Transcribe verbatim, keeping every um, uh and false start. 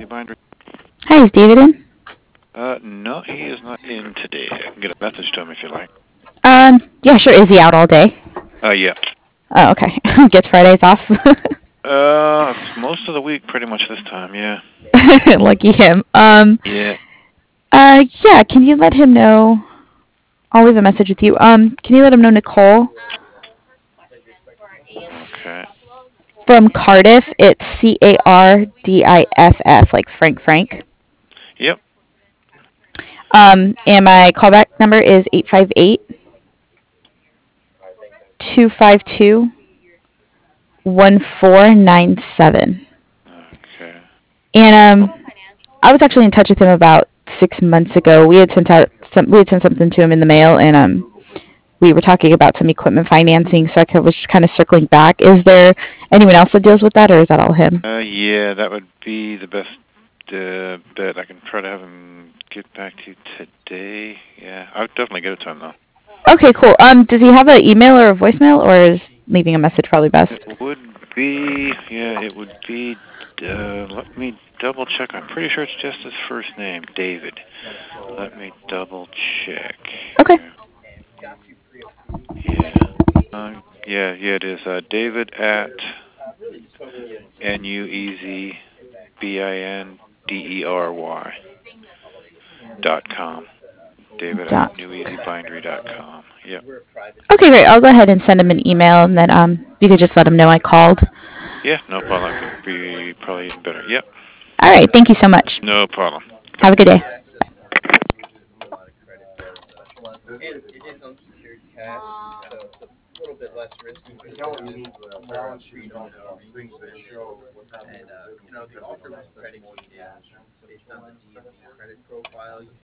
Easy Binder. Hi, is David in? Uh, no, he is not in today. I can get a message to him if you like. Um, yeah, sure. Is he out all day? Uh, yeah. Oh, okay. Gets Fridays off. Uh, it's most of the week pretty much this time, yeah. Lucky him. Um, Yeah. uh, yeah, can you let him know? I'll leave a message with you. Um, can you let him know Nicole Okay. from Cardiff? It's C A R D I F F, like Frank Frank. Yep. Um, and my callback number is eight five eight, two five two, one four nine seven. Okay. And um, I was actually in touch with him about six months ago. We had sent out some, we had sent something to him in the mail, and um, we were talking about some equipment financing. So I was just kind of circling back. Is there anyone else that deals with that, or is that all him? Uh, yeah, that would be the best uh, bet. I can try to have him get back to you today. Yeah, I would definitely get it to him, though. Okay, cool. Um, does he have an email or a voicemail, or is leaving a message probably best? It would be, yeah, it would be, uh, let me double check. I'm pretty sure it's just his first name, David. Let me double check. Okay. Yeah. Uh, yeah, yeah, it is. Uh, David at N U E Z B I N D E R Y dot com. David at Dot. new easy bindery dot com. Yep. Okay, great. I'll go ahead and send him an email, and then um, you could just let him know I called. Yeah, no problem. That could be probably even better. Yep. All right. Thank you so much. No problem. Bye. Have a good day.